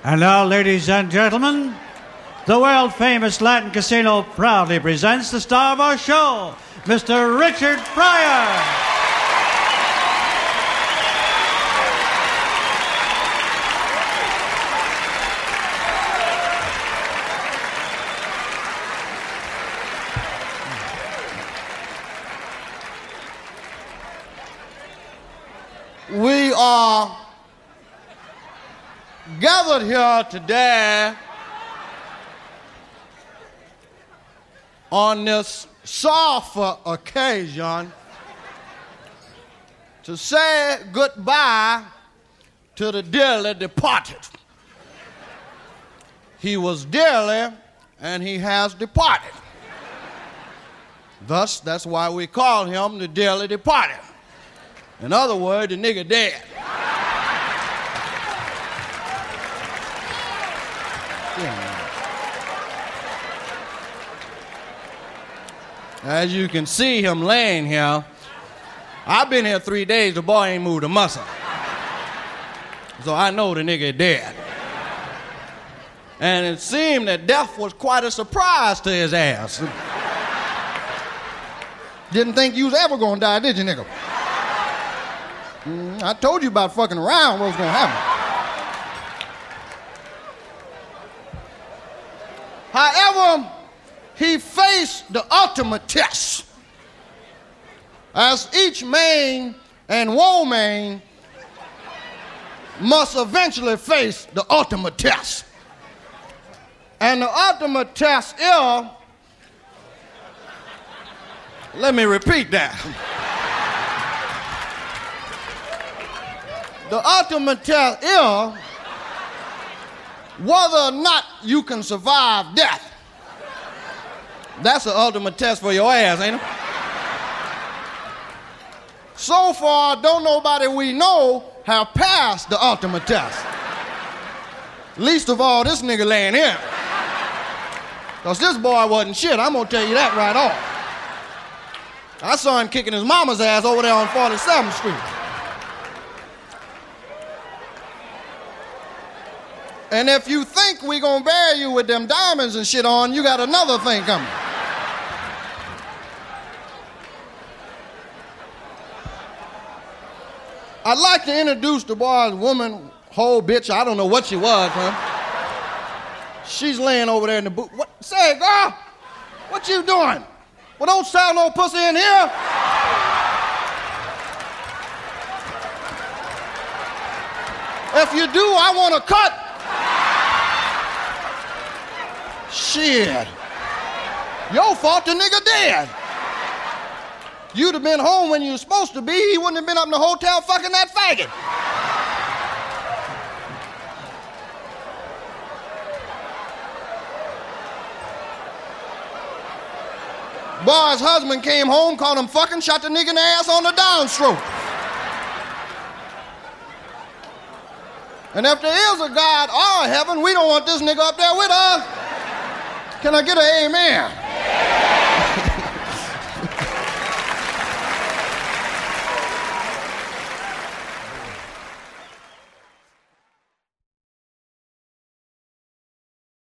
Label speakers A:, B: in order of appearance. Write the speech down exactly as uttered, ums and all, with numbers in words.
A: And now, ladies and gentlemen, the world-famous Latin Casino proudly presents the star of our show, Mister Richard Pryor.
B: We are gathered here today on this sorrowful occasion to say goodbye to the dearly departed. He was dearly and he has departed. Thus, that's why we call him the dearly departed. In other words, the nigga dead. As you can see him laying here, I've been here three days, the boy ain't moved a muscle. So I know the nigga dead. And it seemed that death was quite a surprise to his ass. Didn't think you was ever gonna die, did you, nigga? Mm, I told you about fucking around what was gonna happen. However, he faced the ultimate test. As each man and woman must eventually face the ultimate test. And the ultimate test is, let me repeat that. The ultimate test is whether or not you can survive death. That's the ultimate test for your ass, ain't it? So far, don't nobody we know have passed the ultimate test. Least of all, this nigga laying here. Because this boy wasn't shit, I'm gonna tell you that right off. I saw him kicking his mama's ass over there on forty-seventh Street. And if you think we gonna bury you with them diamonds and shit on, you got another thing coming. I'd like to introduce the boy's woman, whole bitch, I don't know what she was, huh? She's laying over there in the boot. What? Say, girl, what you doing? Well, don't sell no pussy in here. If you do, I want to cut. Shit. Your fault the nigga dead. You'd have been home when you were supposed to be. He wouldn't have been up in the hotel fucking that faggot. Boy's husband came home, caught him fucking, shot the nigga in the ass on the downstroke. And if there is a God or a heaven, we don't want this nigga up there with us. Can I get an amen?